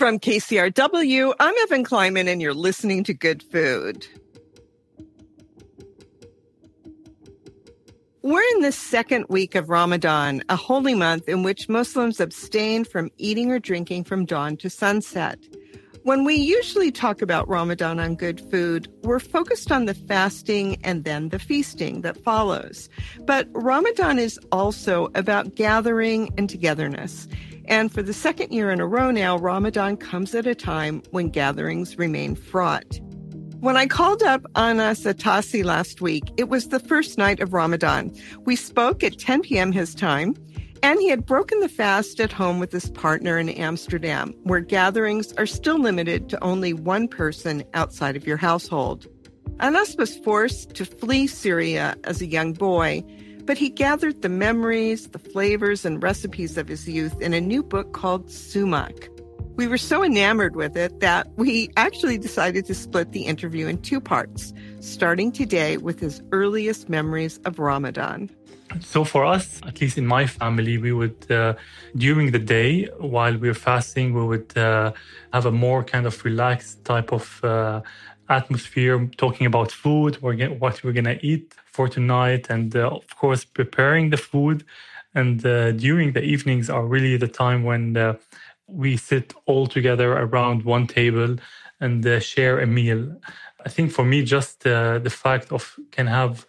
From KCRW, I'm Evan Kleiman, and you're listening to Good Food. We're in the second week of Ramadan, a holy month in which Muslims abstain from eating or drinking from dawn to sunset. When we usually talk about Ramadan on Good Food, we're focused on the fasting and then the feasting that follows. But Ramadan is also about gathering and togetherness. And for the second year in a row now, Ramadan comes at a time when gatherings remain fraught. When I called up Anas Atasi last week, it was the first night of Ramadan. We spoke at 10 p.m. his time, and he had broken the fast at home with his partner in Amsterdam, where gatherings are still limited to only one person outside of your household. Anas was forced to flee Syria as a young boy, but he gathered the memories, the flavors, and recipes of his youth in a new book called Sumac. We were so enamored with it that we actually decided to split the interview in two parts, starting today with his earliest memories of Ramadan. So for us, at least in my family, we would, during the day, while we were fasting, we would have a more kind of relaxed type of atmosphere, talking about food, what we're going to eat for tonight, and of course, preparing the food. And during the evenings are really the time when we sit all together around one table and share a meal. I think for me, just the fact of can have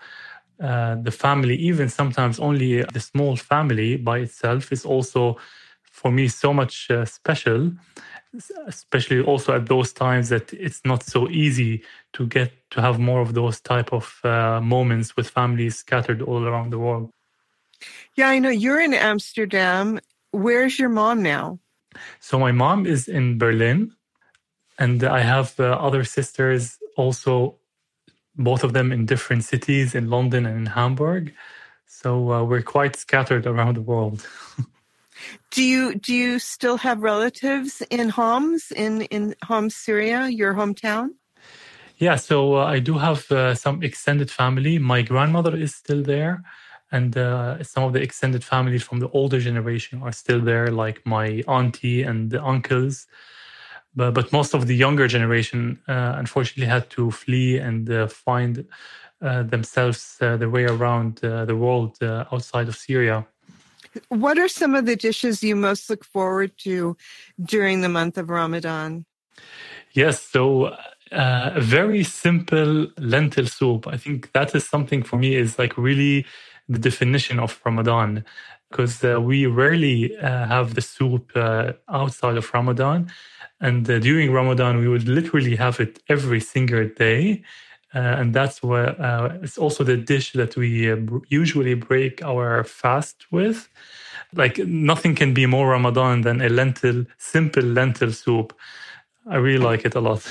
the family, even sometimes only the small family by itself, is also for me so much special, especially also at those times that it's not so easy to get to have more of those type of moments with families scattered all around the world. Yeah, I know you're in Amsterdam. Where's your mom now? So my mom is in Berlin, and I have other sisters also, both of them in different cities, in London and in Hamburg. So we're quite scattered around the world. Do you still have relatives in Homs, in Homs, Syria, your hometown? Yeah, so I do have some extended family. My grandmother is still there, and some of the extended family from the older generation are still there, like my auntie and the uncles. But most of the younger generation, unfortunately, had to flee and find themselves their way around the world outside of Syria. What are some of the dishes you most look forward to during the month of Ramadan? Yes, so a very simple lentil soup. I think that is something for me is like really the definition of Ramadan, because we rarely have the soup outside of Ramadan. And during Ramadan, we would literally have it every single day. And that's what it's also the dish that we usually break our fast with. Like nothing can be more Ramadan than a simple lentil soup. I really like it a lot.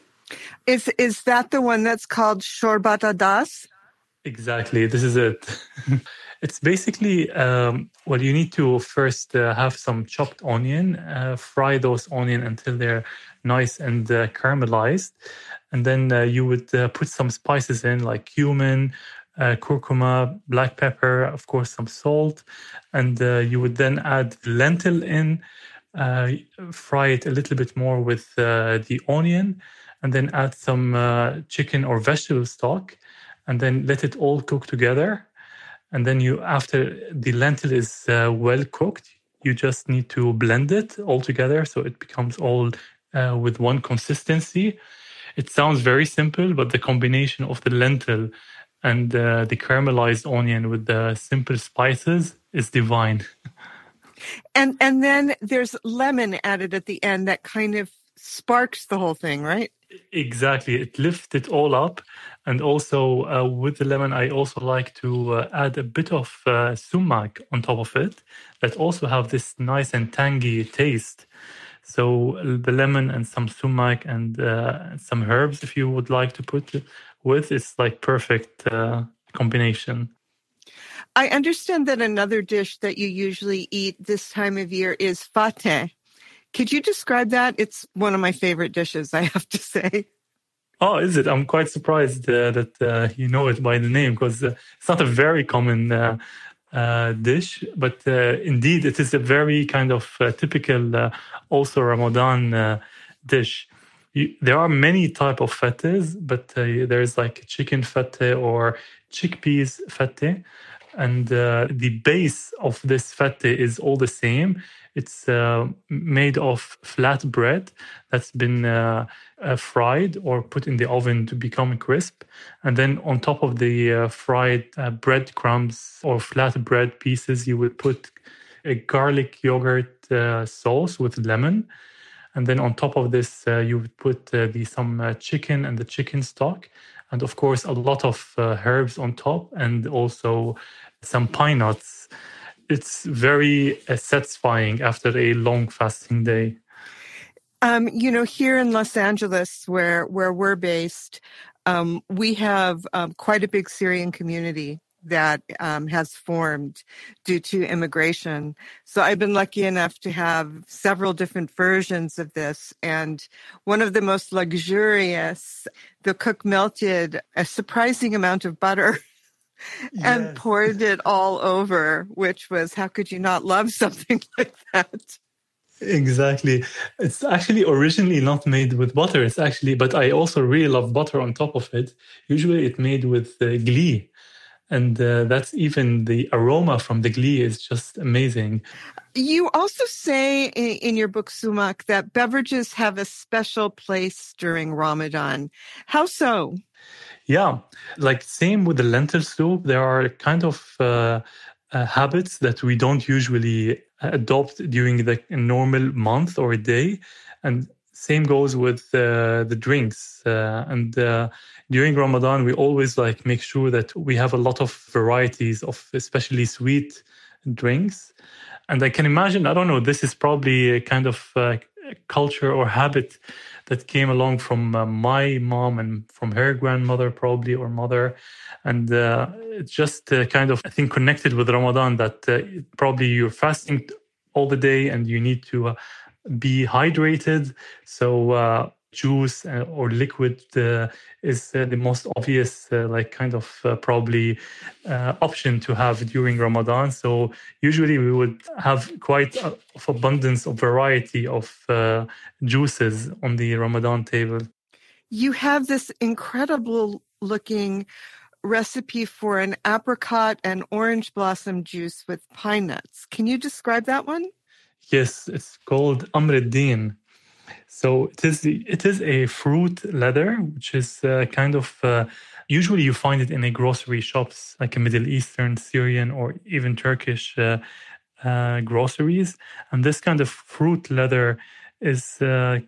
Is that the one that's called Shorbat Adas? Exactly. This is it. It's basically, well, you need to first have some chopped onion, fry those onion until they're nice and caramelized. And then you would put some spices in like cumin, curcuma, black pepper, of course, some salt. And you would then add lentil in, fry it a little bit more with the onion, and then add some chicken or vegetable stock, and then let it all cook together. And then after the lentil is well cooked, you just need to blend it all together so it becomes all with one consistency. It sounds very simple, but the combination of the lentil and the caramelized onion with the simple spices is divine. And then there's lemon added at the end that kind of sparks the whole thing, right? Exactly. It lifts it all up. And also with the lemon, I also like to add a bit of sumac on top of it that also have this nice and tangy taste. So the lemon and some sumac and some herbs, if you would like to put it with, it's like perfect combination. I understand that another dish that you usually eat this time of year is fateh. Could you describe that? It's one of my favorite dishes, I have to say. Oh, is it? I'm quite surprised that you know it by the name, because it's not a very common dish, but indeed it is a very kind of typical also Ramadan dish. There are many type of fattehs, but there's like chicken fatteh or chickpeas fatteh, and the base of this fatteh is all the same. It's made of flat bread that's been fried or put in the oven to become crisp. And then on top of the fried bread crumbs or flat bread pieces, you would put a garlic yogurt sauce with lemon. And then on top of this, you would put some chicken and the chicken stock. And of course, a lot of herbs on top and also some pine nuts. It's very satisfying after a long fasting day. Here in Los Angeles, where we're based, we have quite a big Syrian community that has formed due to immigration. So I've been lucky enough to have several different versions of this. And one of the most luxurious, the cook melted a surprising amount of butter and poured it all over, which was, how could you not love something like that? Exactly. It's actually originally not made with butter. It's actually, but I also really love butter on top of it. Usually it's made with ghee. And that's even the aroma from the ghee is just amazing. You also say in your book, Sumak, that beverages have a special place during Ramadan. How so? Yeah, like same with the lentil soup. There are kind of habits that we don't usually adopt during the normal month or a day. And same goes with the drinks. During Ramadan, we always like make sure that we have a lot of varieties of especially sweet drinks. And I can imagine, I don't know, this is probably a kind of culture or habit that came along from my mom and from her grandmother probably or mother. And it's just kind of, I think, connected with Ramadan that probably you're fasting all the day and you need to be hydrated. So juice or liquid is the most obvious probably option to have during Ramadan. So usually we would have quite of abundance of variety of juices on the Ramadan table. You have this incredible looking recipe for an apricot and orange blossom juice with pine nuts. Can you describe that one? Yes, it's called Amr al-Din. So it is a fruit leather, which is usually you find it in a grocery shops, like a Middle Eastern, Syrian, or even Turkish groceries. And this kind of fruit leather is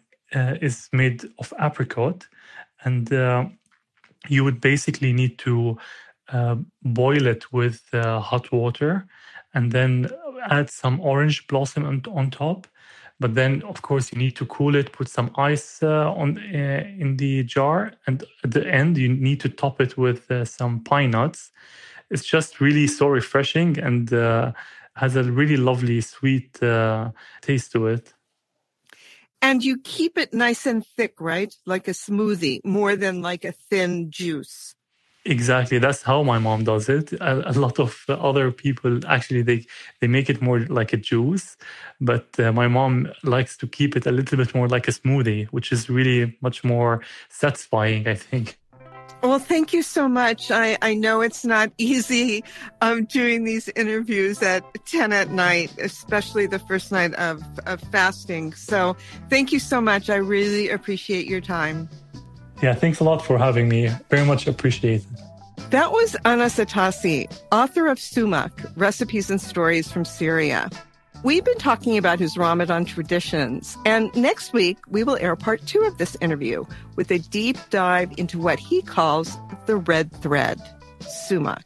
made of apricot, and you would basically need to boil it with hot water, and then add some orange blossom on top. But then, of course, you need to cool it, put some ice in the jar. And at the end, you need to top it with some pine nuts. It's just really so refreshing and has a really lovely, sweet taste to it. And you keep it nice and thick, right? Like a smoothie, more than like a thin juice. Exactly. That's how my mom does it. A lot of other people, actually, they make it more like a juice. But my mom likes to keep it a little bit more like a smoothie, which is really much more satisfying, I think. Well, thank you so much. I know it's not easy doing these interviews at 10 at night, especially the first night of fasting. So thank you so much. I really appreciate your time. Yeah, thanks a lot for having me. Very much appreciated. That was Anas Atassi, author of Sumak, Recipes and Stories from Syria. We've been talking about his Ramadan traditions, and next week we will air part 2 of this interview with a deep dive into what he calls the red thread, Sumak.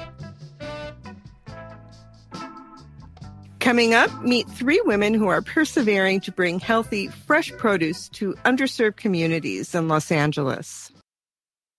Coming up, meet 3 women who are persevering to bring healthy, fresh produce to underserved communities in Los Angeles.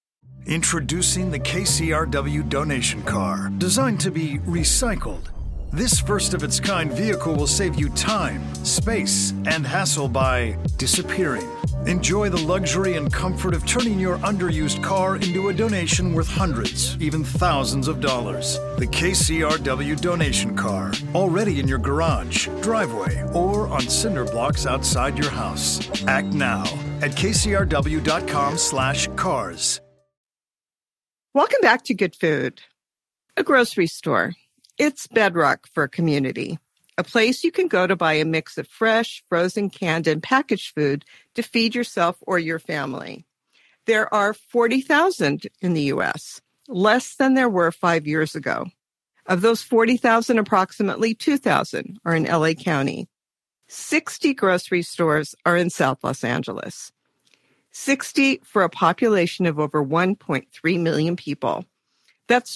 Introducing the KCRW donation car, designed to be recycled, This first-of-its-kind vehicle will save you time, space, and hassle by disappearing. Enjoy the luxury and comfort of turning your underused car into a donation worth hundreds, even thousands of dollars. The KCRW donation car, already in your garage, driveway, or on cinder blocks outside your house. Act now at kcrw.com/cars. Welcome back to Good Food. A grocery store. It's bedrock for a community. A place you can go to buy a mix of fresh, frozen, canned, and packaged food to feed yourself or your family. There are 40,000 in the U.S., less than there were 5 years ago. Of those 40,000, approximately 2,000 are in L.A. County. 60 grocery stores are in South Los Angeles. 60 for a population of over 1.3 million people. That's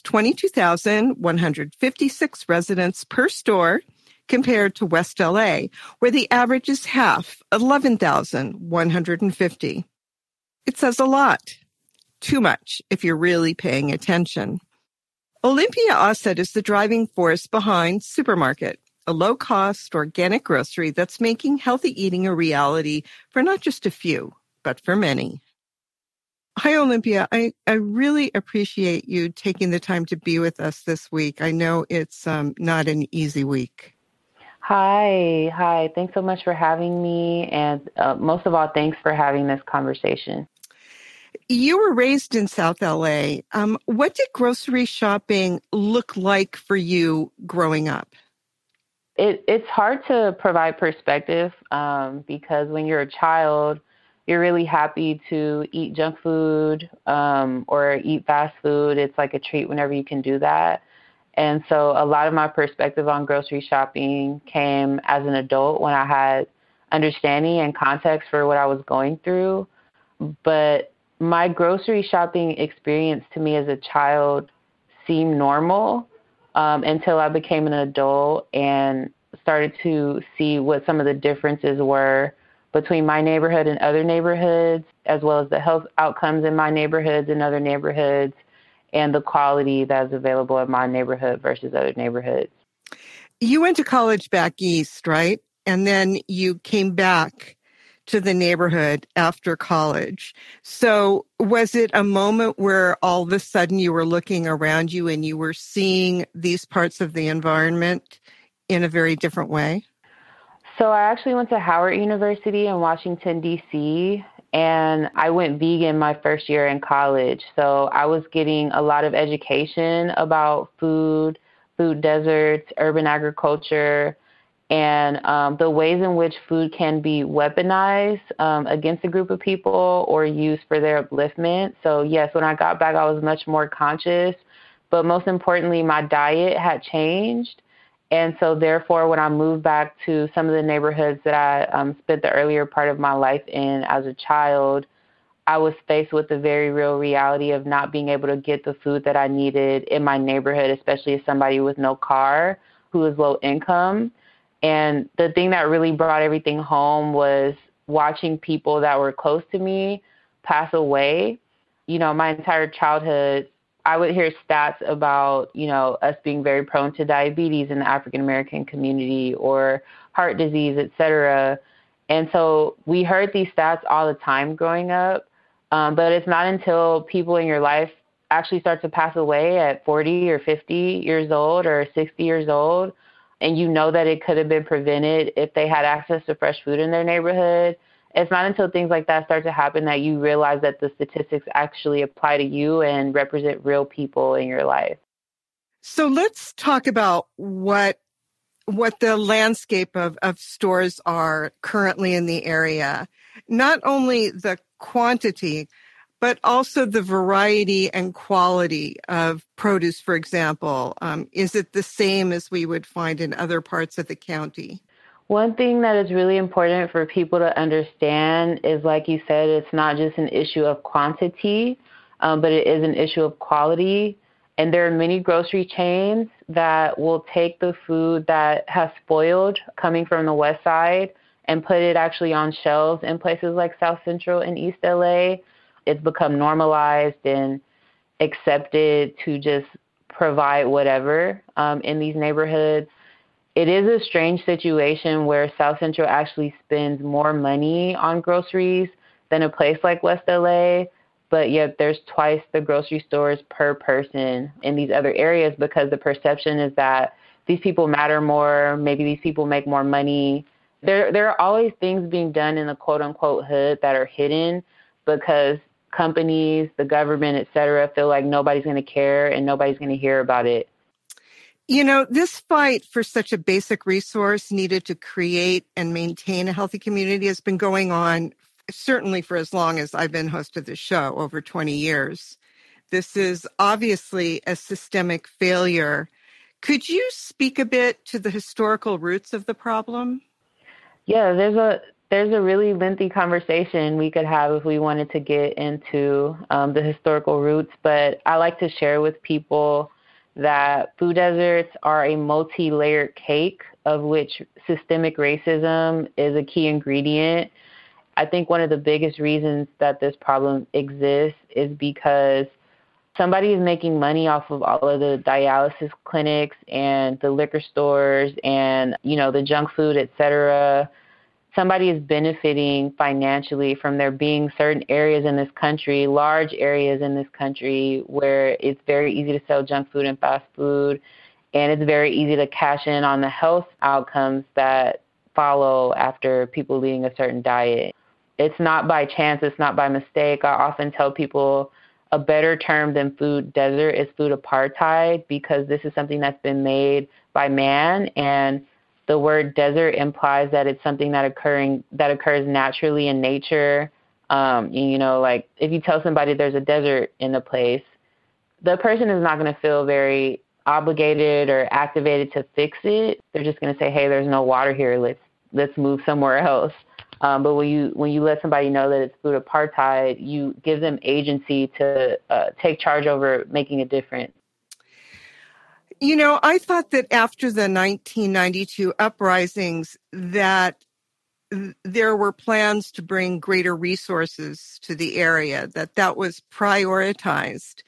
22,156 residents per store, compared to West LA, where the average is half, 11,150. It says a lot. Too much if you're really paying attention. Olympia Asset is the driving force behind Supermarket, a low-cost organic grocery that's making healthy eating a reality for not just a few, but for many. Hi, Olympia. I really appreciate you taking the time to be with us this week. I know it's not an easy week. Hi. Thanks so much for having me. And most of all, thanks for having this conversation. You were raised in South LA. What did grocery shopping look like for you growing up? It's hard to provide perspective because when you're a child, you're really happy to eat junk food or eat fast food. It's like a treat whenever you can do that. And so a lot of my perspective on grocery shopping came as an adult when I had understanding and context for what I was going through. But my grocery shopping experience to me as a child seemed normal until I became an adult and started to see what some of the differences were between my neighborhood and other neighborhoods, as well as the health outcomes in my neighborhoods and other neighborhoods, and the quality that's available in my neighborhood versus other neighborhoods. You went to college back east, right? And then you came back to the neighborhood after college. So was it a moment where all of a sudden you were looking around you and you were seeing these parts of the environment in a very different way? So I actually went to Howard University in Washington, D.C., and I went vegan my first year in college. So I was getting a lot of education about food deserts, urban agriculture, and the ways in which food can be weaponized against a group of people or used for their upliftment. So yes, when I got back, I was much more conscious, but most importantly, my diet had changed. And so therefore, when I moved back to some of the neighborhoods that I spent the earlier part of my life in as a child, I was faced with the very real reality of not being able to get the food that I needed in my neighborhood, especially as somebody with no car who is low income. And the thing that really brought everything home was watching people that were close to me pass away. You know, my entire childhood, I would hear stats about, you know, us being very prone to diabetes in the African-American community or heart disease, et cetera. And so we heard these stats all the time growing up, but it's not until people in your life actually start to pass away at 40 or 50 years old or 60 years old, and you know that it could have been prevented if they had access to fresh food in their neighborhood. It's not until things like that start to happen that you realize that the statistics actually apply to you and represent real people in your life. So let's talk about what the landscape of stores are currently in the area. Not only the quantity, but also the variety and quality of produce, for example. Is it the same as we would find in other parts of the county? One thing that is really important for people to understand is, like you said, it's not just an issue of quantity, but it is an issue of quality. And there are many grocery chains that will take the food that has spoiled coming from the West Side and put it actually on shelves in places like South Central and East LA. It's become normalized and accepted to just provide whatever in these neighborhoods. it is a strange situation where South Central actually spends more money on groceries than a place like West LA, but yet there's twice the grocery stores per person in these other areas because the perception is that these people matter more, maybe these people make more money. There are always things being done in the quote-unquote hood that are hidden because companies, the government, et cetera, feel like nobody's going to care and nobody's going to hear about it. You know, this fight for such a basic resource needed to create and maintain a healthy community has been going on certainly for as long as I've been host of this show, over 20 years. This is obviously a systemic failure. Could you speak a bit to the historical roots of the problem? Yeah, there's a really lengthy conversation we could have if we wanted to get into the historical roots, but I like to share with people that food deserts are a multi-layered cake of which systemic racism is a key ingredient. I think one of the biggest reasons that this problem exists is because somebody is making money off of all of the dialysis clinics and the liquor stores and, you know, the junk food, et cetera. Somebody is benefiting financially from there being certain areas in this country, large areas in this country, where it's very easy to sell junk food and fast food, and it's very easy to cash in on the health outcomes that follow after people leading a certain diet. It's not by chance, it's not by mistake. I often tell people a better term than food desert is food apartheid, because this is something that's been made by man, and the word desert implies that it's something that occurs naturally in nature. You know, like if you tell somebody there's a desert in a place, the person is not going to feel very obligated or activated to fix it. They're just going to say, hey, there's no water here. Let's move somewhere else. But when you let somebody know that it's food apartheid, you give them agency to take charge over making a difference. You know, I thought that after the 1992 uprisings that there were plans to bring greater resources to the area, that was prioritized.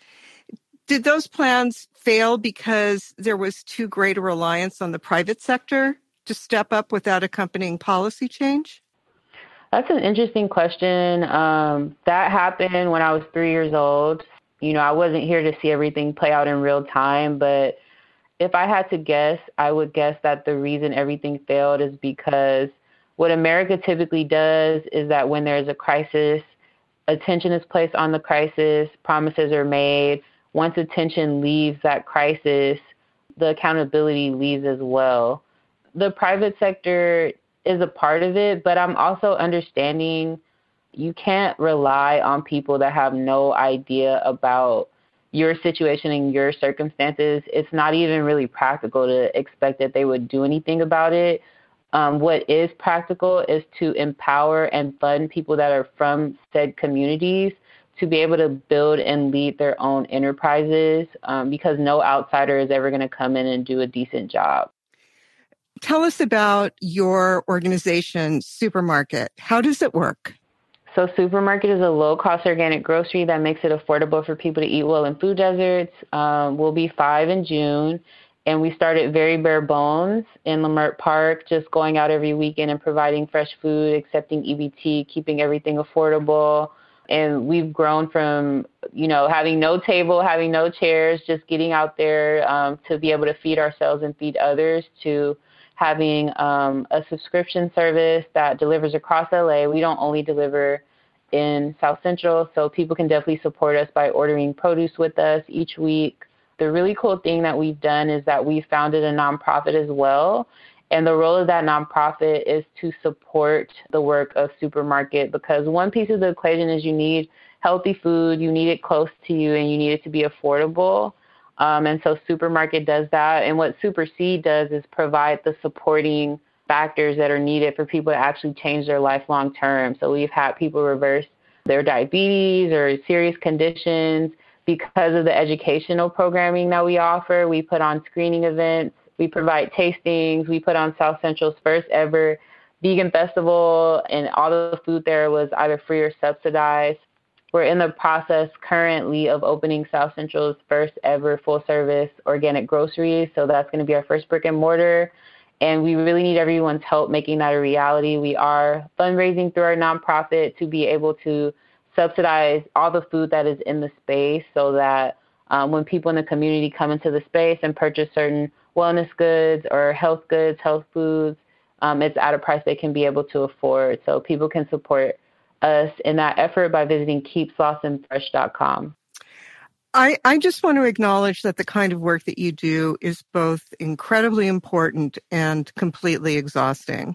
Did those plans fail because there was too great a reliance on the private sector to step up without accompanying policy change? That's an interesting question. That happened when I was 3 years old. You know, I wasn't here to see everything play out in real time, but if I had to guess, I would guess that the reason everything failed is because what America typically does is that when there's a crisis, attention is placed on the crisis, promises are made. Once attention leaves that crisis, the accountability leaves as well. The private sector is a part of it, but I'm also understanding you can't rely on people that have no idea about your situation and your circumstances. It's not even really practical to expect that they would do anything about it. What is practical is to empower and fund people that are from said communities to be able to build and lead their own enterprises, because no outsider is ever going to come in and do a decent job. Tell us about your organization, Supermarket. How does it work? So Supermarket is a low-cost organic grocery that makes it affordable for people to eat well in food deserts. We'll be 5 in June, and we started very bare bones in Leimert Park, just going out every weekend and providing fresh food, accepting EBT, keeping everything affordable. And we've grown from, you know, having no table, having no chairs, just getting out there to be able to feed ourselves and feed others, to having a subscription service that delivers across LA. We don't only deliver in South Central, so people can definitely support us by ordering produce with us each week. The really cool thing that we've done is that we founded a nonprofit as well. And the role of that nonprofit is to support the work of Supermarket, because one piece of the equation is you need healthy food, you need it close to you, and you need it to be affordable. And so Supermarket does that. And what Superseed does is provide the supporting factors that are needed for people to actually change their life long term. So we've had people reverse their diabetes or serious conditions because of the educational programming that we offer. We put on screening events, we provide tastings, we put on South Central's first ever vegan festival, and all the food there was either free or subsidized. We're in the process currently of opening South Central's first ever full service organic grocery. So that's going to be our first brick and mortar. And we really need everyone's help making that a reality. We are fundraising through our nonprofit to be able to subsidize all the food that is in the space so that when people in the community come into the space and purchase certain wellness goods or health goods, health foods, it's at a price they can be able to afford. So people can support us in that effort by visiting keepslawsonfresh.com. I just want to acknowledge that the kind of work that you do is both incredibly important and completely exhausting.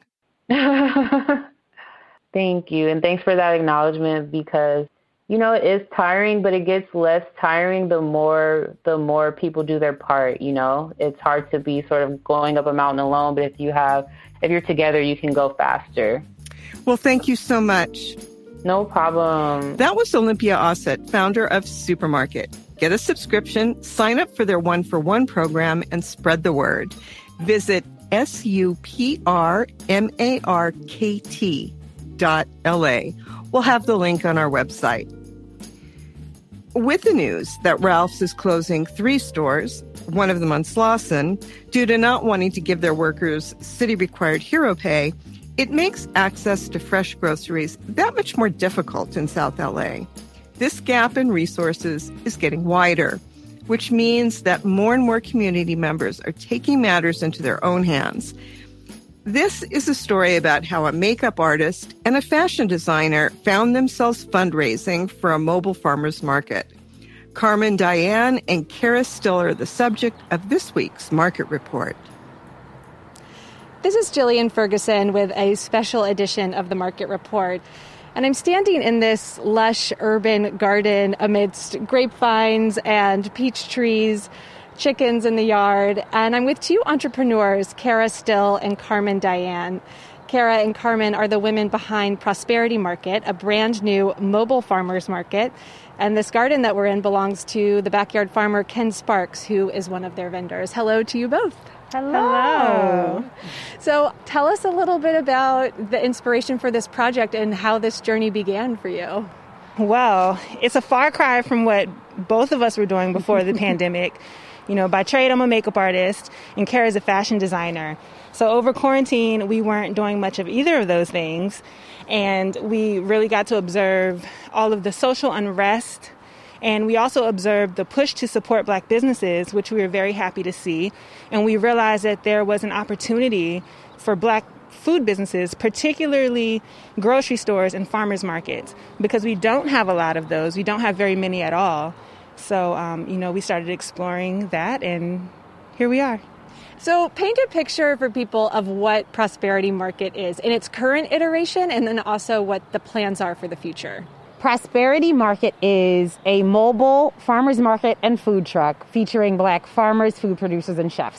Thank you. And thanks for that acknowledgement because, you know, it is tiring, but it gets less tiring the more people do their part, you know. It's hard to be sort of going up a mountain alone, but if you're together, you can go faster. Well, thank you so much. No problem. That was Olympia Ossett, founder of Supermarket. Get a subscription, sign up for their 1-for-1 program, and spread the word. Visit supermarkt.la. We'll have the link on our website. With the news that Ralph's is closing 3 stores, one of them on Slauson, due to not wanting to give their workers city-required hero pay, it makes access to fresh groceries that much more difficult in South LA. This gap in resources is getting wider, which means that more and more community members are taking matters into their own hands. This is a story about how a makeup artist and a fashion designer found themselves fundraising for a mobile farmers market. Carmen Diane and Kara Stiller are the subject of this week's Market Report. This is Jillian Ferguson with a special edition of the Market Report. And I'm standing in this lush urban garden amidst grapevines and peach trees, chickens in the yard. And I'm with 2 entrepreneurs, Kara Still and Carmen Diane. Kara and Carmen are the women behind Prosperity Market, a brand new mobile farmers market. And this garden that we're in belongs to the backyard farmer Ken Sparks, who is one of their vendors. Hello to you both. Hello. So tell us a little bit about the inspiration for this project and how this journey began for you. Well, it's a far cry from what both of us were doing before the pandemic. You know, by trade, I'm a makeup artist, and Kara's a fashion designer. So over quarantine, we weren't doing much of either of those things. And we really got to observe all of the social unrest. And we also observed the push to support Black businesses, which we were very happy to see. And we realized that there was an opportunity for Black food businesses, particularly grocery stores and farmers markets, because we don't have a lot of those. We don't have very many at all. So, we started exploring that, and here we are. So paint a picture for people of what Prosperity Market is in its current iteration, and then also what the plans are for the future. Prosperity Market is a mobile farmers market and food truck featuring Black farmers, food producers, and chefs.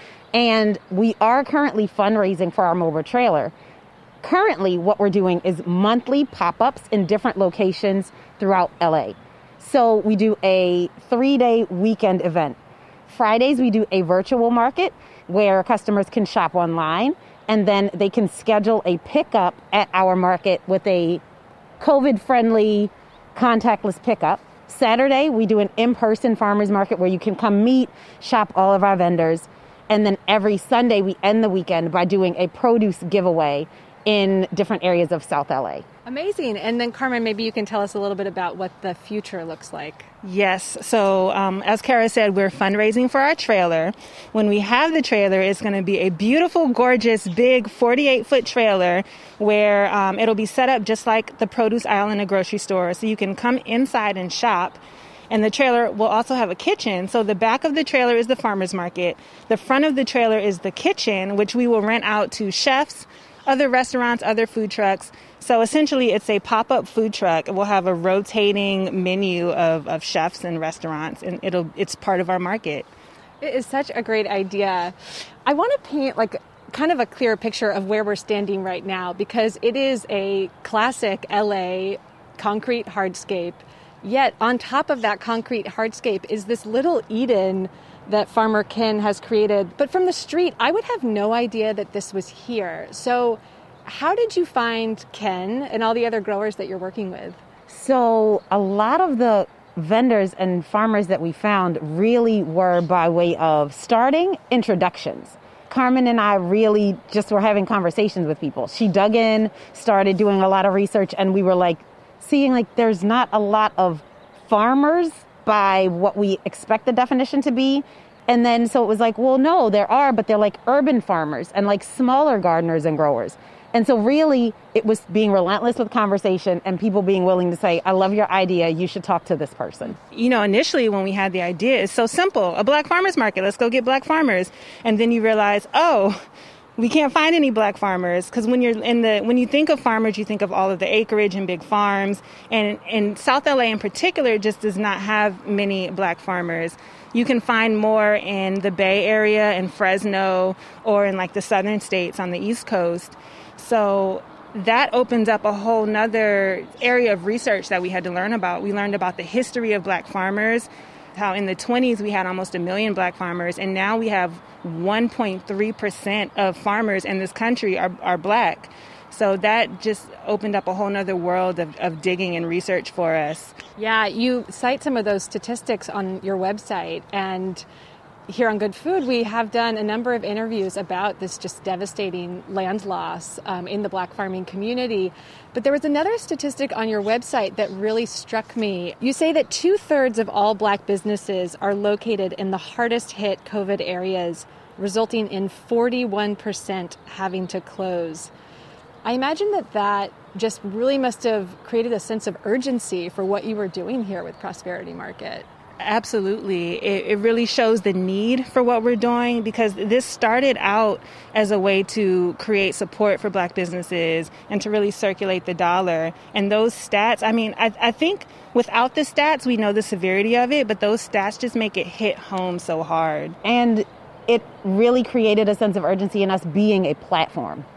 And we are currently fundraising for our mobile trailer. Currently, what we're doing is monthly pop-ups in different locations throughout LA. So we do a 3-day weekend event. Fridays, we do a virtual market where customers can shop online, and then they can schedule a pickup at our market with a COVID-friendly contactless pickup. Saturday, we do an in-person farmers market where you can come meet, shop all of our vendors. And then every Sunday, we end the weekend by doing a produce giveaway in different areas of South LA. Amazing. And then, Carmen, maybe you can tell us a little bit about what the future looks like. Yes. So as Kara said, we're fundraising for our trailer. When we have the trailer, it's going to be a beautiful, gorgeous, big 48-foot trailer where it'll be set up just like the produce aisle in a grocery store. So you can come inside and shop. And the trailer will also have a kitchen. So the back of the trailer is the farmer's market. The front of the trailer is the kitchen, which we will rent out to chefs, other restaurants, other food trucks. So essentially, it's a pop-up food truck. We'll have a rotating menu of chefs and restaurants, and it's part of our market. It is such a great idea. I want to paint kind of a clear picture of where we're standing right now, because it is a classic LA concrete hardscape. Yet on top of that concrete hardscape is this little Eden that Farmer Ken has created. But from the street, I would have no idea that this was here. So how did you find Ken and all the other growers that you're working with? So a lot of the vendors and farmers that we found really were by way of starting introductions. Carmen and I really just were having conversations with people. She dug in, started doing a lot of research, and we were like seeing like there's not a lot of farmers by what we expect the definition to be. And then so it was like, well, no, there are, but they're like urban farmers and like smaller gardeners and growers. And so really it was being relentless with conversation and people being willing to say, I love your idea. You should talk to this person. You know, initially when we had the idea, it's so simple. A black farmers market. Let's go get black farmers. And then you realize, oh, we can't find any black farmers, because when you think of farmers, you think of all of the acreage and big farms. And South LA in particular just does not have many black farmers. You can find more in the Bay Area and Fresno or in like the southern states on the East Coast. So that opens up a whole nother area of research that we had to learn about. We learned about the history of black farmers, how in the 20s we had almost 1 million black farmers, and now we have 1.3% of farmers in this country are black. So that just opened up a whole nother world of digging and research for us. Yeah, you cite some of those statistics on your website, and here on Good Food, we have done a number of interviews about this just devastating land loss in the black farming community. But there was another statistic on your website that really struck me. You say that 2/3 of all black businesses are located in the hardest hit COVID areas, resulting in 41% having to close. I imagine that just really must have created a sense of urgency for what you were doing here with Prosperity Market. Absolutely. It really shows the need for what we're doing, because this started out as a way to create support for black businesses and to really circulate the dollar. And those stats, I mean, I think without the stats, we know the severity of it, but those stats just make it hit home so hard. And it really created a sense of urgency in us being a platform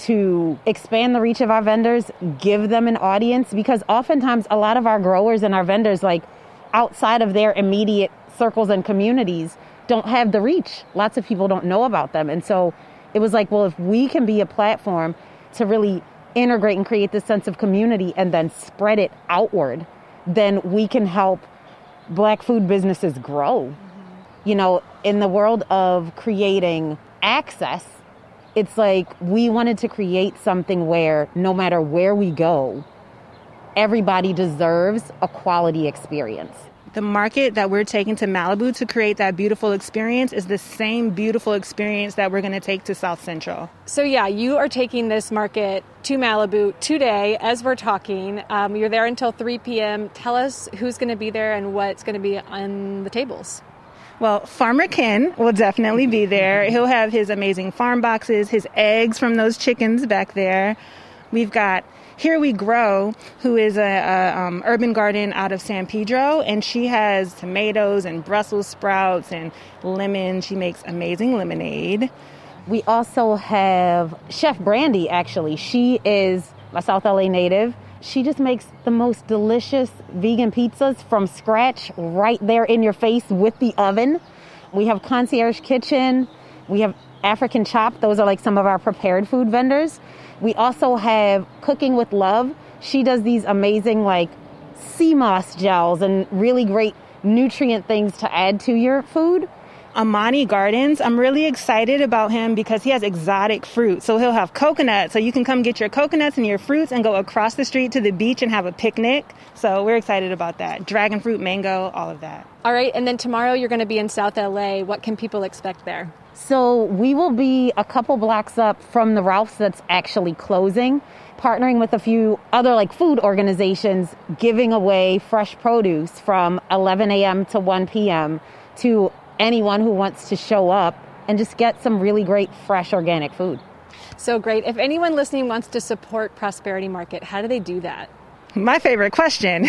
to expand the reach of our vendors, give them an audience, because oftentimes a lot of our growers and our vendors, like outside of their immediate circles and communities, don't have the reach. Lots of people don't know about them. And so it was like, well, if we can be a platform to really integrate and create this sense of community and then spread it outward, then we can help black food businesses grow. Mm-hmm. You know, in the world of creating access, it's like we wanted to create something where no matter where we go, everybody deserves a quality experience. The market that we're taking to Malibu to create that beautiful experience is the same beautiful experience that we're going to take to South Central. So yeah, you are taking this market to Malibu today as we're talking. You're there until 3 p.m. Tell us who's going to be there and what's going to be on the tables. Well, Farmer Ken will definitely be there. He'll have his amazing farm boxes, his eggs from those chickens back there. We've got Here We Grow, who is a urban garden out of San Pedro, and she has tomatoes and Brussels sprouts and lemons. She makes amazing lemonade. We also have Chef Brandy, actually. She is a South LA native. She just makes the most delicious vegan pizzas from scratch right there in your face with the oven. We have Concierge Kitchen. We have African Chop. Those are like some of our prepared food vendors. We also have Cooking with Love. She does these amazing like sea moss gels and really great nutrient things to add to your food. Amani Gardens, I'm really excited about him because he has exotic fruit. So he'll have coconut, so you can come get your coconuts and your fruits and go across the street to the beach and have a picnic. So we're excited about that. Dragon fruit, mango, all of that. All right, and then tomorrow you're going to be in South LA. What can people expect there? So we will be a couple blocks up from the Ralph's that's actually closing, partnering with a few other like food organizations, giving away fresh produce from 11 a.m. to 1 p.m. to anyone who wants to show up and just get some really great fresh organic food. So great. If anyone listening wants to support Prosperity Market, how do they do that? My favorite question.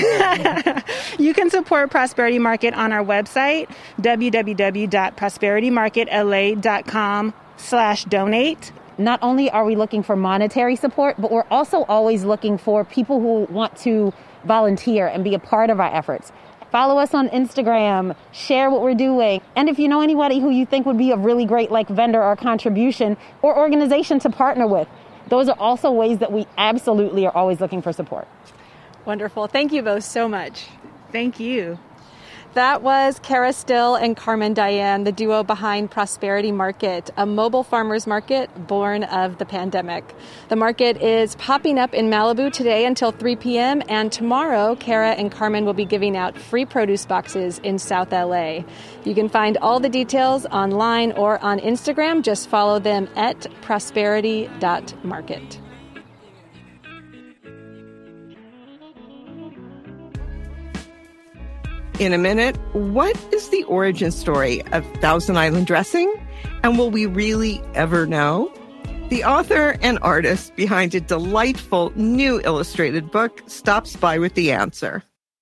You can support Prosperity Market on our website, www.prosperitymarketla.com/donate. Not only are we looking for monetary support, but we're also always looking for people who want to volunteer and be a part of our efforts. Follow us on Instagram, share what we're doing. And if you know anybody who you think would be a really great like vendor or contribution or organization to partner with, those are also ways that we absolutely are always looking for support. Wonderful. Thank you both so much. Thank you. That was Kara Still and Carmen Diane, the duo behind Prosperity Market, a mobile farmers market born of the pandemic. The market is popping up in Malibu today until 3 p.m. and tomorrow, Kara and Carmen will be giving out free produce boxes in South LA. You can find all the details online or on Instagram. Just follow them at prosperity.market. In a minute, what is the origin story of Thousand Island dressing? And will we really ever know? The author and artist behind a delightful new illustrated book stops by with the answer.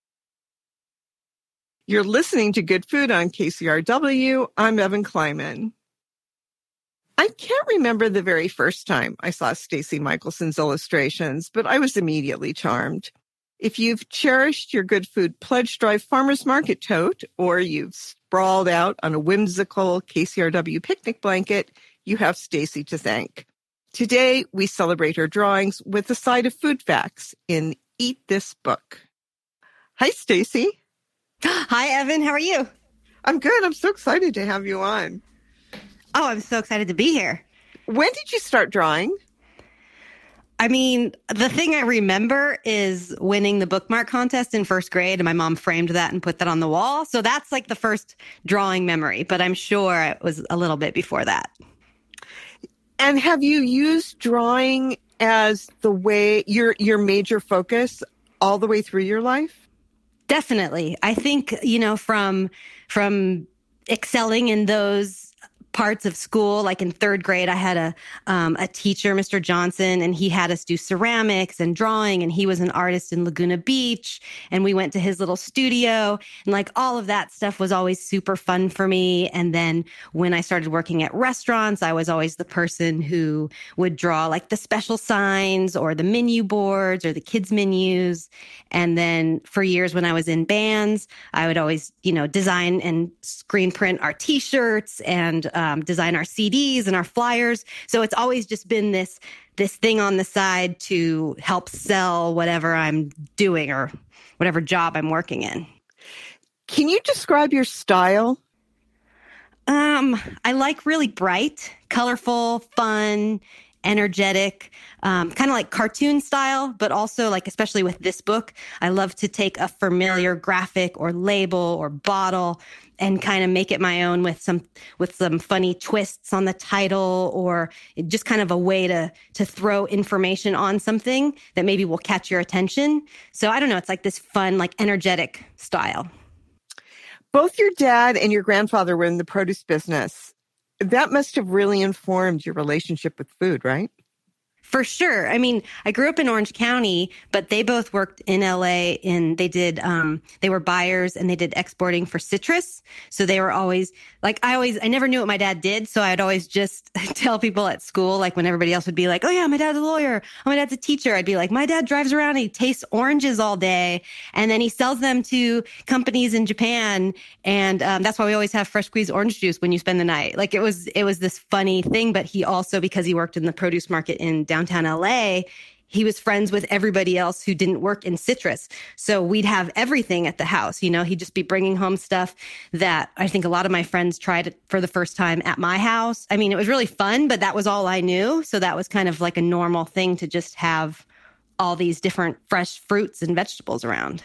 You're listening to Good Food on KCRW. I'm Evan Kleiman. I can't remember the very first time I saw Stacy Michelson's illustrations, but I was immediately charmed. If you've cherished your Good Food Pledge Drive Farmers Market tote, or you've sprawled out on a whimsical KCRW picnic blanket, you have Stacy to thank. Today, we celebrate her drawings with a side of food facts in Eat This Book. Hi, Stacy. Hi, Evan. How are you? I'm good. I'm so excited to have you on. Oh, I'm so excited to be here. When did you start drawing? I mean, the thing I remember is winning the bookmark contest in first grade, and my mom framed that and put that on the wall. So that's like the first drawing memory, but I'm sure it was a little bit before that. And have you used drawing as the way, your major focus all the way through your life? Definitely. I think, from excelling in those parts of school, like in third grade, I had a teacher, Mr. Johnson, and he had us do ceramics and drawing, and he was an artist in Laguna Beach, and we went to his little studio, and like all of that stuff was always super fun for me. And then when I started working at restaurants, I was always the person who would draw like the special signs or the menu boards or the kids' menus. And then for years when I was in bands, I would always, design and screen print our T-shirts and design our CDs and our flyers. So it's always just been this thing on the side to help sell whatever I'm doing or whatever job I'm working in. Can you describe your style? I like really bright, colorful, fun, energetic, kind of like cartoon style, but also like, especially with this book, I love to take a familiar graphic or label or bottle and kind of make it my own with some funny twists on the title, or just kind of a way to throw information on something that maybe will catch your attention. So I don't know, it's like this fun, like energetic style. Both your dad and your grandfather were in the produce business. That must have really informed your relationship with food, right? For sure. I mean, I grew up in Orange County, but they both worked in LA and they were buyers and they did exporting for citrus. So they were always like, I never knew what my dad did. So I'd always just tell people at school, like when everybody else would be like, oh yeah, my dad's a lawyer. Oh, my dad's a teacher. I'd be like, my dad drives around and he tastes oranges all day. And then he sells them to companies in Japan. And that's why we always have fresh squeezed orange juice when you spend the night. Like it was this funny thing, but he also, because he worked in the produce market in downtown LA, he was friends with everybody else who didn't work in citrus. So we'd have everything at the house. He'd just be bringing home stuff that I think a lot of my friends tried it for the first time at my house. I mean, it was really fun, but that was all I knew. So that was kind of like a normal thing to just have all these different fresh fruits and vegetables around.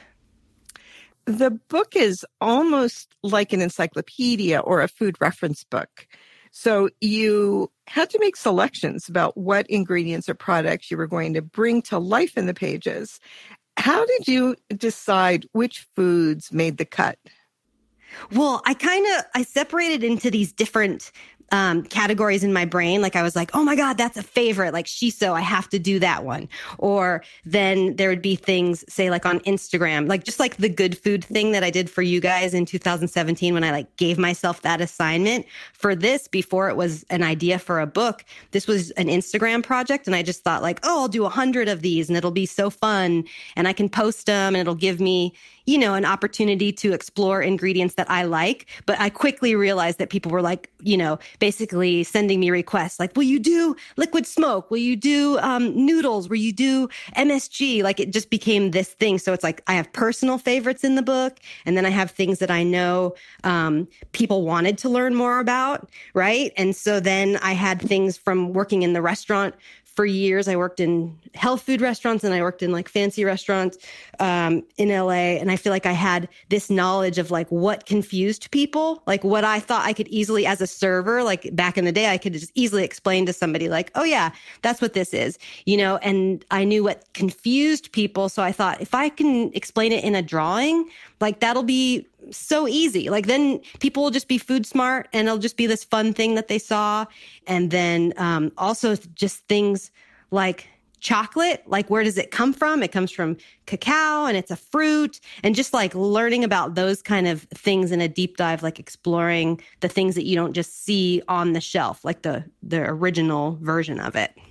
The book is almost like an encyclopedia or a food reference book. So you had to make selections about what ingredients or products you were going to bring to life in the pages. How did you decide which foods made the cut? Well, I separated into these different categories in my brain. Like I was like, oh my God, that's a favorite, like shiso, I have to do that one. Or then there would be things, say like on Instagram, like just like the good food thing that I did for you guys in 2017 when I like gave myself that assignment. For this, before it was an idea for a book, this was an Instagram project. And I just thought like, oh, I'll do 100 of these and it'll be so fun. And I can post them and it'll give me, an opportunity to explore ingredients that I like. But I quickly realized that people were like, basically sending me requests like, will you do liquid smoke? Will you do noodles? Will you do MSG? Like it just became this thing. So it's like I have personal favorites in the book, and then I have things that I know people wanted to learn more about, right? And so then I had things from working in the restaurant for years. I worked in health food restaurants and I worked in like fancy restaurants in LA. And I feel like I had this knowledge of like what confused people, like what I thought I could easily, as a server, like back in the day, I could just easily explain to somebody like, oh yeah, that's what this is, you know, and I knew what confused people. So I thought if I can explain it in a drawing, like that'll be so easy. Like then people will just be food smart and it'll just be this fun thing that they saw. And then also just things like chocolate, like where does it come from? It comes from cacao and it's a fruit, and just like learning about those kind of things in a deep dive, like exploring the things that you don't just see on the shelf, like the original version of it.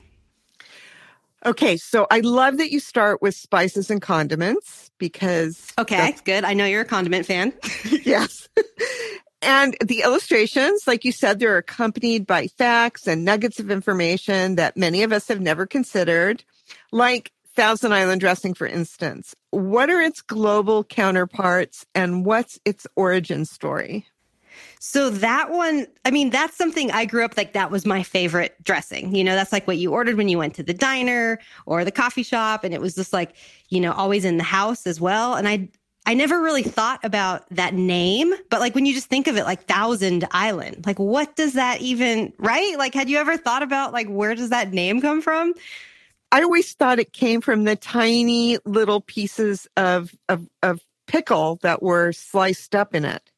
Okay, so I love that you start with spices and condiments because... Okay, good. I know you're a condiment fan. Yes. And the illustrations, like you said, they're accompanied by facts and nuggets of information that many of us have never considered, like Thousand Island dressing, for instance. What are its global counterparts and what's its origin story? So that one, I mean, that's something I grew up like that was my favorite dressing. You know, that's like what you ordered when you went to the diner or the coffee shop. And it was just like, you know, always in the house as well. And I never really thought about that name, but like when you just think of it like Thousand Island, like what does that even, right? Like had you ever thought about like where does that name come from? I always thought it came from the tiny little pieces of pickle that were sliced up in it.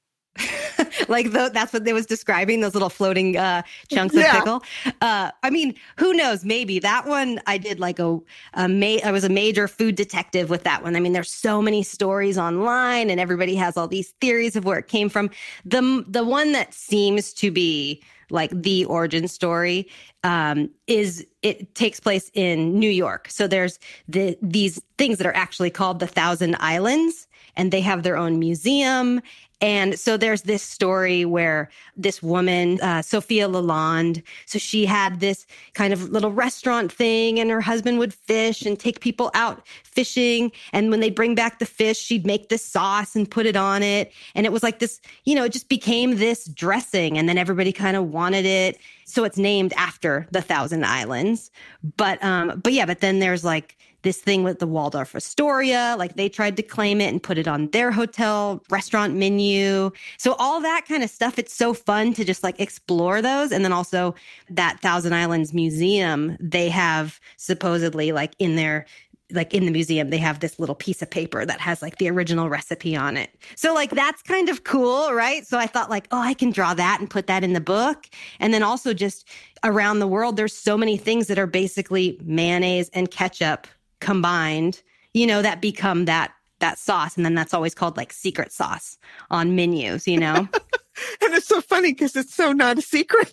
Like that's what they was describing, those little floating chunks of pickle. I mean, who knows? Maybe that one I did like I was a major food detective with that one. I mean, there's so many stories online and everybody has all these theories of where it came from. The one that seems to be like the origin story is it takes place in New York. So there's these things that are actually called the Thousand Islands, and they have their own museum. And so there's this story where this woman, Sophia Lalonde, so she had this kind of little restaurant thing and her husband would fish and take people out fishing. And when they bring back the fish, she'd make this sauce and put it on it. And it was like this, you know, it just became this dressing. And then everybody kind of wanted it. So it's named after the Thousand Islands. But then there's like this thing with the Waldorf Astoria, like they tried to claim it and put it on their hotel restaurant menu. So all that kind of stuff, it's so fun to just like explore those. And then also that Thousand Islands Museum, they have supposedly like in their, like in the museum, they have this little piece of paper that has like the original recipe on it. So like that's kind of cool, right? So I thought like, oh, I can draw that and put that in the book. And then also just around the world, there's so many things that are basically mayonnaise and ketchup combined, you know, that become that sauce. And then that's always called like secret sauce on menus, you know? And it's so funny because it's so not a secret.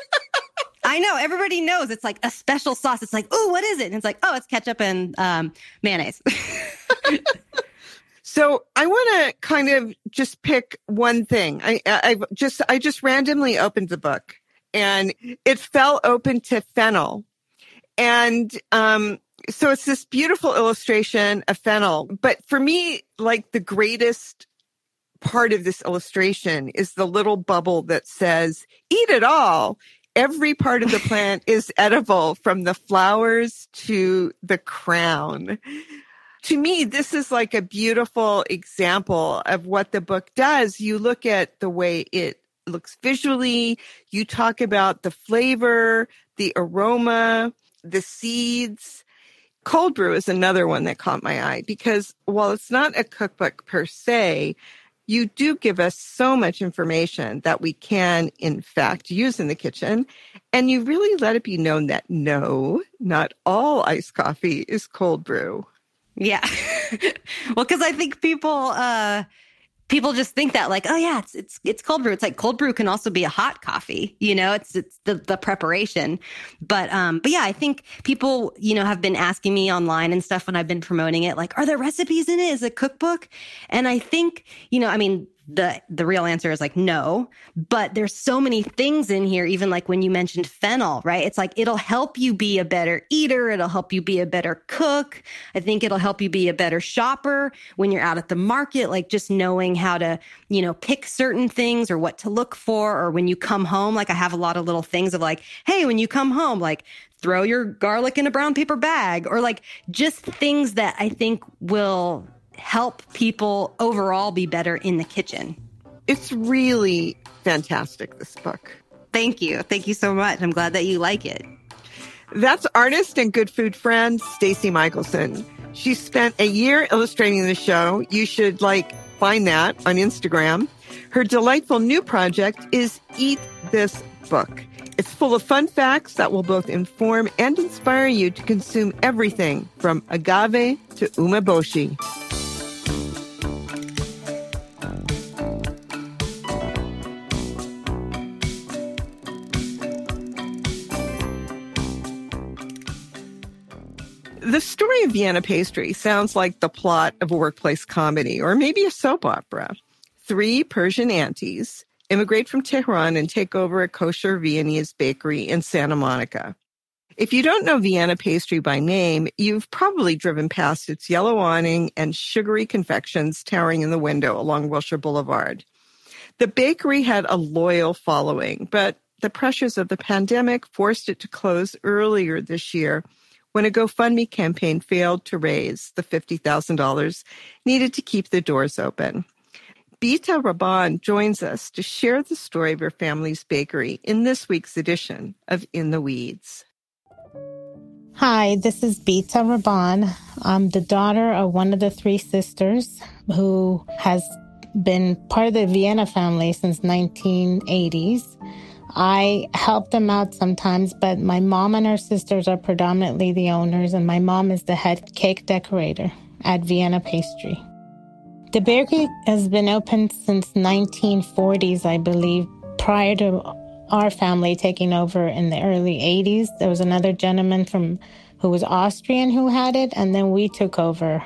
I know. Everybody knows it's like a special sauce. It's like, oh, what is it? And it's like, oh, it's ketchup and mayonnaise. So I want to kind of just pick one thing. I just randomly opened the book and it fell open to fennel. And so it's this beautiful illustration of fennel. But for me, like the greatest part of this illustration is the little bubble that says, eat it all. Every part of the plant is edible, from the flowers to the crown. To me, this is like a beautiful example of what the book does. You look at the way it looks visually. You talk about the flavor, the aroma, the seeds. Cold brew is another one that caught my eye because while it's not a cookbook per se, you do give us so much information that we can, in fact, use in the kitchen. And you really let it be known that no, not all iced coffee is cold brew. Yeah. Well, because I think people just think that like, oh yeah, it's cold brew. It's like cold brew can also be a hot coffee, you know, it's the preparation. But yeah, I think people, you know, have been asking me online and stuff when I've been promoting it, like, are there recipes in it? Is it a cookbook? And I think, you know, I mean, the real answer is like no, but there's so many things in here, even like when you mentioned fennel, right? It's like it'll help you be a better eater, it'll help you be a better cook. I think it'll help you be a better shopper when you're out at the market, like just knowing how to, pick certain things or what to look for, or when you come home. Like I have a lot of little things of like, hey, when you come home, like throw your garlic in a brown paper bag, or like just things that I think will help people overall be better in the kitchen. It's really fantastic, this book. Thank you. Thank you so much. I'm glad that you like it. That's artist and good food friend, Stacy Michelson. She spent a year illustrating the show. You should find that on Instagram. Her delightful new project is Eat This Book. It's full of fun facts that will both inform and inspire you to consume everything from agave to umeboshi. The story of Vienna pastry sounds like the plot of a workplace comedy or maybe a soap opera. 3 Persian aunties immigrate from Tehran and take over a kosher Viennese bakery in Santa Monica. If you don't know Vienna pastry by name, you've probably driven past its yellow awning and sugary confections towering in the window along Wilshire Boulevard. The bakery had a loyal following, but the pressures of the pandemic forced it to close earlier this year when a GoFundMe campaign failed to raise the $50,000 needed to keep the doors open. Bita Rabban joins us to share the story of her family's bakery in this week's edition of In the Weeds. Hi, this is Bita Rabban. I'm the daughter of one of the 3 sisters who has been part of the Vienna family since 1980s. I help them out sometimes, but my mom and her sisters are predominantly the owners, and my mom is the head cake decorator at Vienna Pastry. The bakery has been open since 1940s, I believe, prior to our family taking over in the early 80s. There was another gentleman who was Austrian who had it, and then we took over.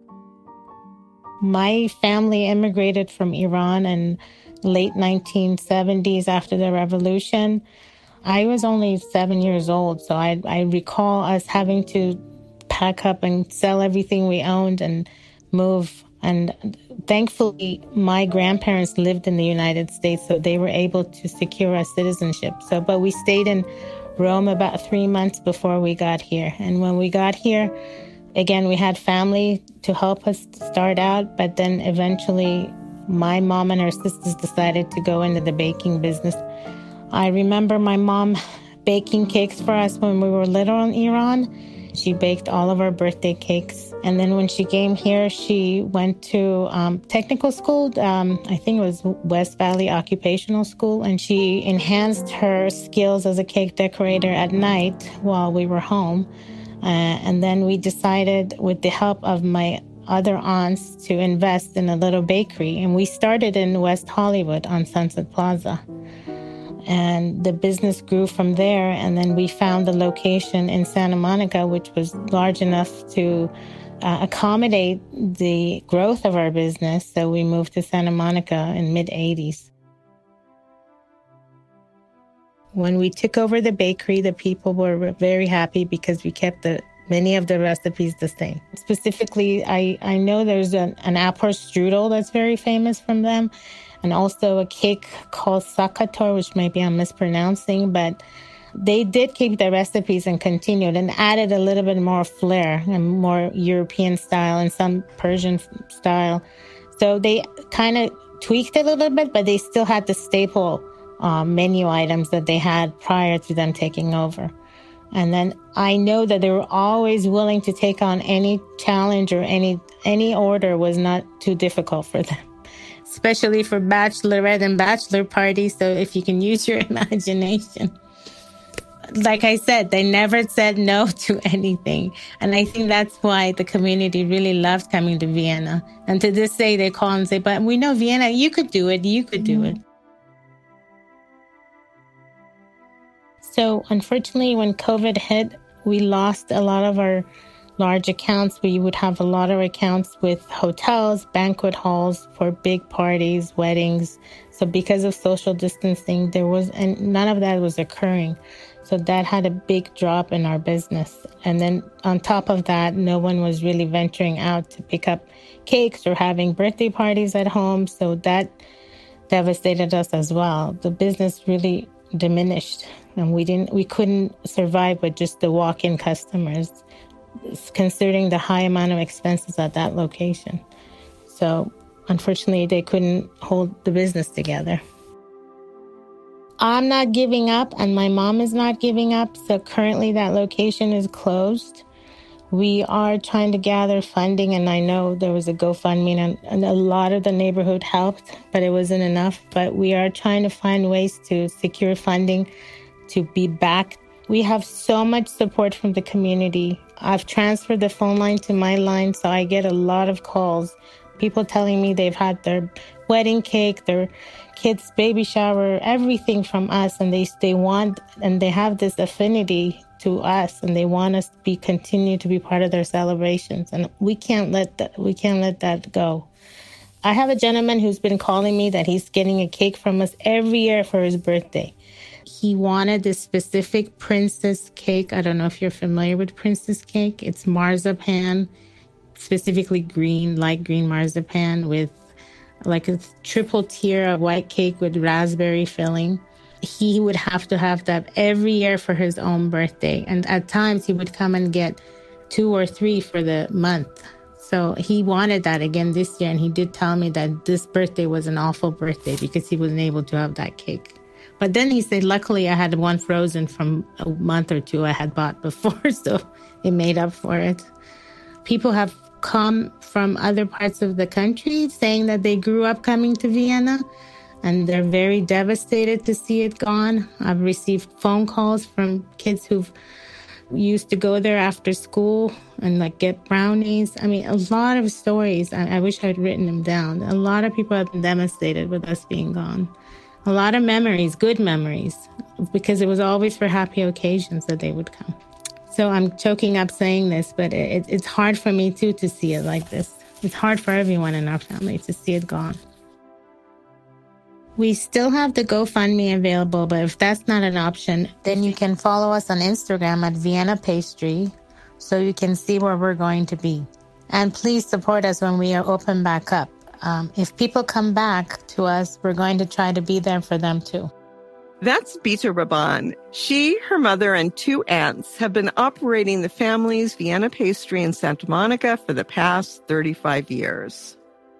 My family immigrated from Iran in late 1970s after the revolution. I was only 7 years old, so I recall us having to pack up and sell everything we owned and move. And thankfully, my grandparents lived in the United States, so they were able to secure our citizenship. But we stayed in Rome about 3 months before we got here. And when we got here, again, we had family to help us start out, but then eventually my mom and her sisters decided to go into the baking business. I remember my mom baking cakes for us when we were little in Iran. She baked all of our birthday cakes. And then when she came here, she went to technical school. I think it was West Valley Occupational School. And she enhanced her skills as a cake decorator at night while we were home. And then we decided, with the help of my other aunts, to invest in a little bakery. And we started in West Hollywood on Sunset Plaza. And the business grew from there. And then we found a location in Santa Monica, which was large enough to accommodate the growth of our business. So we moved to Santa Monica in mid-'80s. When we took over the bakery, the people were very happy because we kept many of the recipes the same. Specifically, I know there's an apple strudel that's very famous from them, and also a cake called sakator, which maybe I'm mispronouncing, but they did keep the recipes and continued and added a little bit more flair and more European style and some Persian style. So they kind of tweaked it a little bit, but they still had the staple menu items that they had prior to them taking over. And then I know that they were always willing to take on any challenge, or any order was not too difficult for them, especially for bachelorette and bachelor parties. So if you can use your imagination. Like I said, they never said no to anything. And I think that's why the community really loved coming to Vienna. And to this day, they call and say, but we know Vienna, you could do it, you could do it. So unfortunately, when COVID hit, we lost a lot of our large accounts. We would have a lot of accounts with hotels, banquet halls for big parties, weddings. So because of social distancing, and none of that was occurring. So that had a big drop in our business. And then on top of that, no one was really venturing out to pick up cakes or having birthday parties at home. So that devastated us as well. The business really diminished, and we couldn't survive with just the walk-in customers, considering the high amount of expenses at that location. So unfortunately, they couldn't hold the business together. I'm not giving up, and my mom is not giving up. So currently that location is closed. We are trying to gather funding, and I know there was a GoFundMe, and a lot of the neighborhood helped, but it wasn't enough. But we are trying to find ways to secure funding to be back. We have so much support from the community. I've transferred the phone line to my line, so I get a lot of calls. People telling me they've had their wedding cake, their kids' baby shower, everything from us, and they want, and they have this affinity to us, and they want us to continue to be part of their celebrations, and we can't let that go. I have a gentleman who's been calling me that he's getting a cake from us every year for his birthday. He wanted this specific princess cake. I don't know if you're familiar with princess cake. It's marzipan, specifically green, light green marzipan with like a triple tier of white cake with raspberry filling. He would have to have that every year for his own birthday. And at times he would come and get 2 or 3 for the month. So he wanted that again this year. And he did tell me that this birthday was an awful birthday because he wasn't able to have that cake. But then he said, luckily I had one frozen from a month or 2 I had bought before. So it made up for it. People have come from other parts of the country saying that they grew up coming to Vienna, and they're very devastated to see it gone. I've received phone calls from kids who've used to go there after school and like get brownies. I mean, a lot of stories. I wish I'd written them down. A lot of people have been devastated with us being gone. A lot of memories, good memories, because it was always for happy occasions that they would come. So I'm choking up saying this, but it's hard for me too to see it like this. It's hard for everyone in our family to see it gone. We still have the GoFundMe available, but if that's not an option, then you can follow us on Instagram at Vienna Pastry so you can see where we're going to be. And please support us when we are open back up. If people come back to us, we're going to try to be there for them too. That's Bita Raban. She, her mother, and 2 aunts have been operating the family's Vienna Pastry in Santa Monica for the past 35 years.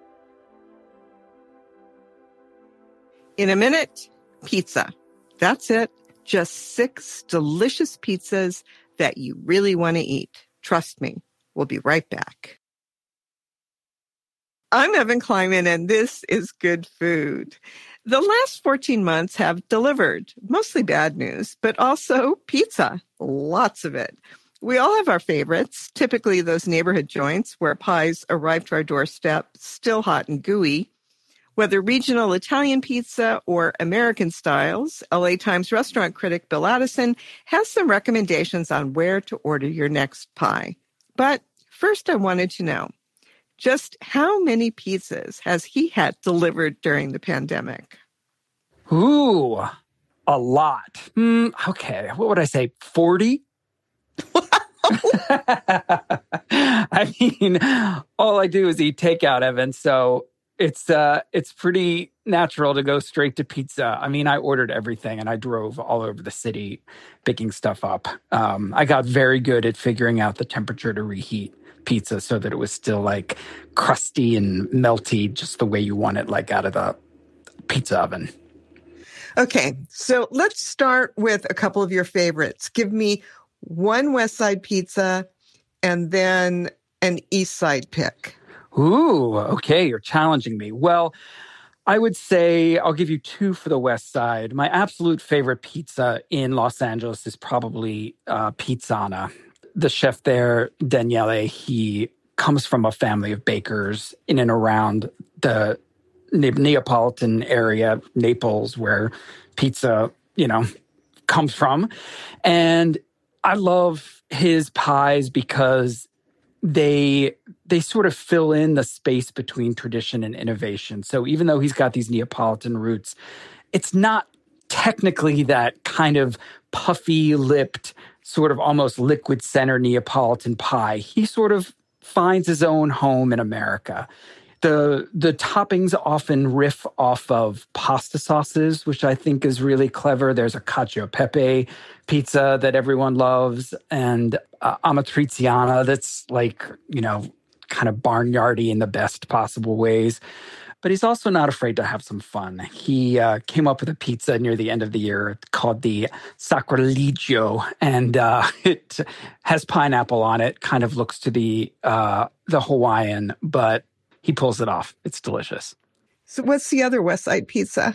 In a minute, pizza. That's it. Just 6 delicious pizzas that you really want to eat. Trust me. We'll be right back. I'm Evan Kleiman, and this is Good Food. The last 14 months have delivered mostly bad news, but also pizza, lots of it. We all have our favorites, typically those neighborhood joints where pies arrive to our doorstep still hot and gooey. Whether regional Italian pizza or American styles, LA Times restaurant critic Bill Addison has some recommendations on where to order your next pie. But first I wanted to know, just how many pizzas has he had delivered during the pandemic? Ooh, a lot. Okay, what would I say? 40? I mean, all I do is eat takeout, Evan, so it's pretty natural to go straight to pizza. I mean, I ordered everything and I drove all over the city picking stuff up. I got very good at figuring out the temperature to reheat pizza so that it was still like crusty and melty, just the way you want it, like out of the pizza oven. Okay, so let's start with a couple of your favorites. Give me one West Side pizza and then an East Side pick. Ooh, okay, you're challenging me. Well, I would say I'll give you 2 for the West Side. My absolute favorite pizza in Los Angeles is probably Pizzana. The chef there, Daniele, he comes from a family of bakers in and around the Neapolitan area, Naples, where pizza, comes from. And I love his pies because they sort of fill in the space between tradition and innovation. So even though he's got these Neapolitan roots, it's not technically that kind of puffy-lipped, sort of almost liquid center Neapolitan pie. He sort of finds his own home in America. The toppings often riff off of pasta sauces, which I think is really clever. There's a cacio e pepe pizza that everyone loves, and amatriciana that's like, kind of barnyardy in the best possible ways. But he's also not afraid to have some fun. He came up with a pizza near the end of the year called the Sacrilegio, and it has pineapple on it. Kind of looks to the Hawaiian, but he pulls it off. It's delicious. So what's the other West Side pizza?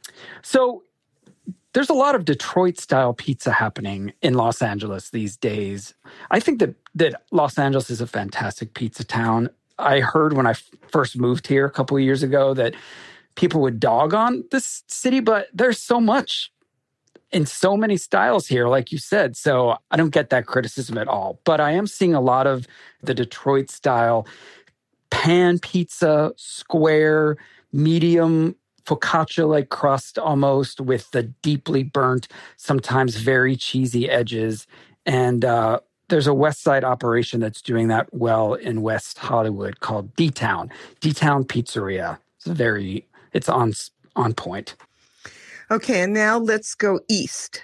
So there's a lot of Detroit-style pizza happening in Los Angeles these days. I think that Los Angeles is a fantastic pizza town. I heard when I first moved here a couple of years ago that people would dog on this city, but there's so much in so many styles here, like you said. So I don't get that criticism at all. But I am seeing a lot of the Detroit style pan pizza, square, medium, focaccia-like crust almost, with the deeply burnt, sometimes very cheesy edges. And there's a West Side operation that's doing that well in West Hollywood called D-Town. D-Town Pizzeria. It's on point. Okay, and now let's go east.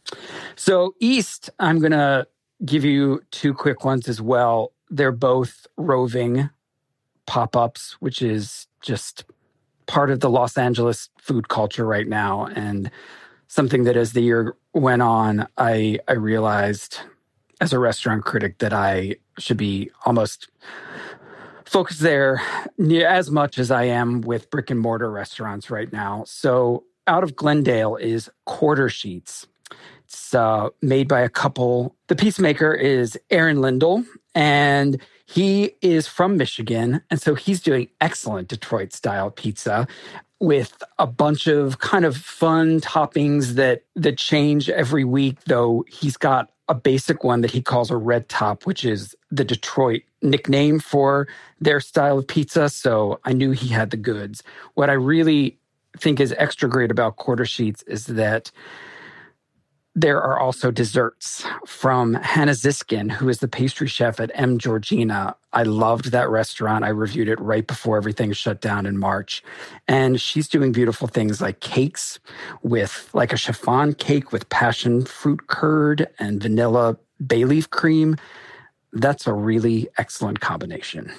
So east, I'm going to give you two quick ones as well. They're both roving pop-ups, which is just part of the Los Angeles food culture right now, and something that as the year went on, I realized as a restaurant critic that I should be almost focused there as much as I am with brick and mortar restaurants right now. So out of Glendale is Quarter Sheets. It's made by a couple. The peacemaker is Aaron Lindell, and he is from Michigan. And so he's doing excellent Detroit-style pizza with a bunch of kind of fun toppings that change every week, though he's got a basic one that he calls a red top, which is the Detroit nickname for their style of pizza. So I knew he had the goods. What I really think is extra great about Quarter Sheets is that there are also desserts from Hannah Ziskin, who is the pastry chef at M. Georgina. I loved that restaurant. I reviewed it right before everything shut down in March. And she's doing beautiful things like cakes with like a chiffon cake with passion fruit curd and vanilla bay leaf cream. That's a really excellent combination.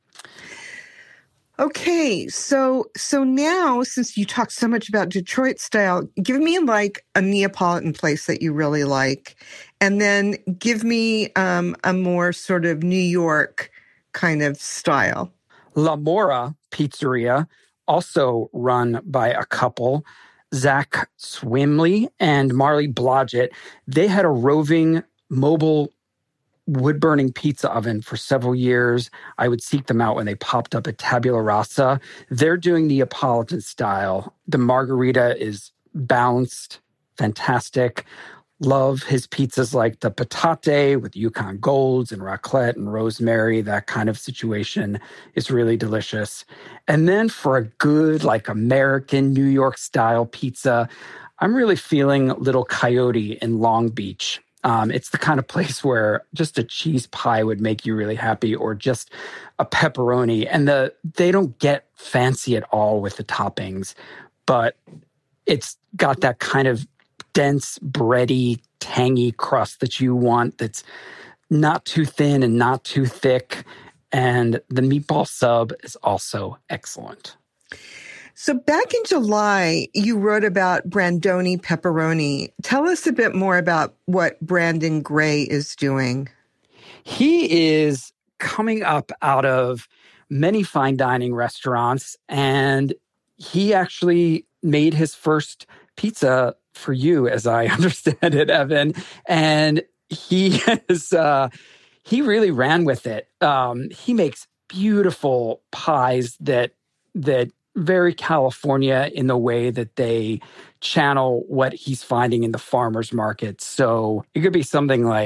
Okay, so now, since you talked so much about Detroit style, give me like a Neapolitan place that you really like, and then give me a more sort of New York kind of style. La Mora Pizzeria, also run by a couple, Zach Swimley and Marley Blodgett. They had a roving mobile wood-burning pizza oven for several years. I would seek them out when they popped up at Tabula Rasa. They're doing Neapolitan style. The margarita is balanced, fantastic. Love his pizzas like the patate with Yukon Golds and raclette and rosemary. That kind of situation is really delicious. And then for a good, like American New York style pizza, I'm really feeling Little Coyote in Long Beach. It's the kind of place where just a cheese pie would make you really happy, or just a pepperoni. And they don't get fancy at all with the toppings, but it's got that kind of dense, bready, tangy crust that you want, that's not too thin and not too thick. And the meatball sub is also excellent. So back in July, you wrote about Brandoni Pepperoni. Tell us a bit more about what Brandon Gray is doing. He is coming up out of many fine dining restaurants, and he actually made his first pizza for you, as I understand it, Evan. And he really ran with it. He makes beautiful pies that very California in the way that they channel what he's finding in the farmer's market. So it could be something like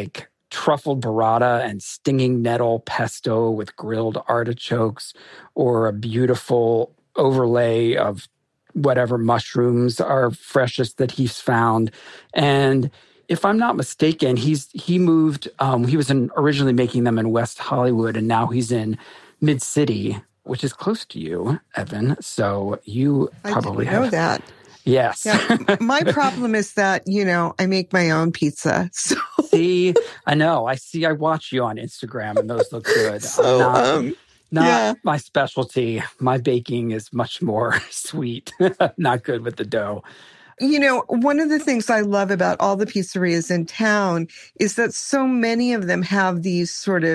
truffled burrata and stinging nettle pesto with grilled artichokes, or a beautiful overlay of whatever mushrooms are freshest that he's found. And if I'm not mistaken, he moved, he was originally making them in West Hollywood, and now he's in Mid-City, which is close to you, Evan. So you probably know that. Yes. Yeah. My problem is that, I make my own pizza. So. See, I know. I watch you on Instagram and those look good. So, not my specialty. My baking is much more sweet. Not good with the dough. One of the things I love about all the pizzerias in town is that so many of them have these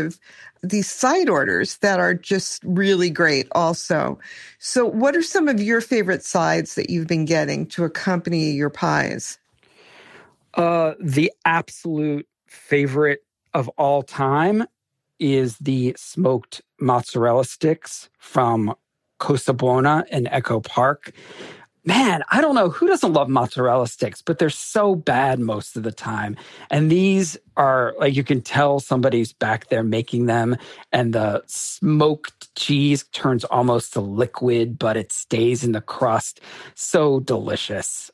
side orders that are just really great also. So what are some of your favorite sides that you've been getting to accompany your pies? The absolute favorite of all time is the smoked mozzarella sticks from Costa Buona in Echo Park. Man, I don't know who doesn't love mozzarella sticks, but they're so bad most of the time. And these are, like, you can tell somebody's back there making them, and the smoked cheese turns almost to liquid, but it stays in the crust. So delicious.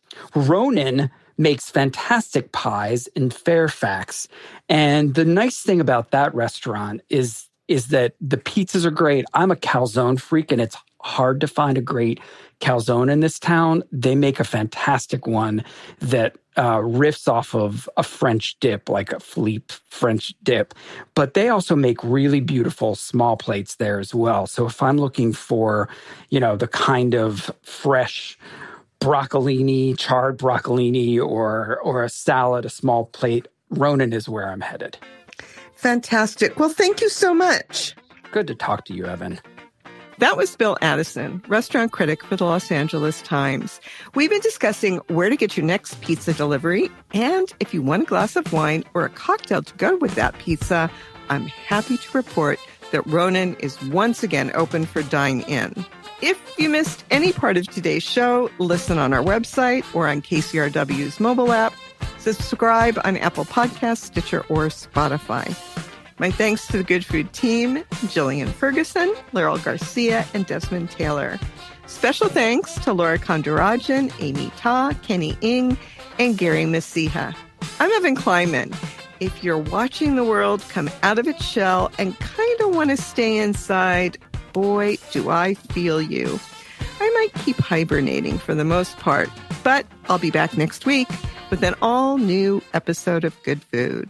Ronan makes fantastic pies in Fairfax. And the nice thing about that restaurant is that the pizzas are great. I'm a calzone freak, and it's hard to find a great calzone in this town. They make a fantastic one that riffs off of a French dip, like a Philippe French dip. But they also make really beautiful small plates there as well. So if I'm looking for, the kind of fresh broccolini, charred broccolini, or a salad, a small plate, Ronan is where I'm headed. Fantastic. Well, thank you so much. Good to talk to you, Evan. That was Bill Addison, restaurant critic for the Los Angeles Times. We've been discussing where to get your next pizza delivery, and if you want a glass of wine or a cocktail to go with that pizza, I'm happy to report that Ronan is once again open for dine-in. If you missed any part of today's show, listen on our website or on KCRW's mobile app. Subscribe on Apple Podcasts, Stitcher, or Spotify. My thanks to the Good Food team, Jillian Ferguson, Laurel Garcia, and Desmond Taylor. Special thanks to Laura Kondarajan, Amy Ta, Kenny Ng, and Gary Messiha. I'm Evan Kleiman. If you're watching the world come out of its shell and kind of want to stay inside, boy, do I feel you. I might keep hibernating for the most part, but I'll be back next week with an all-new episode of Good Food.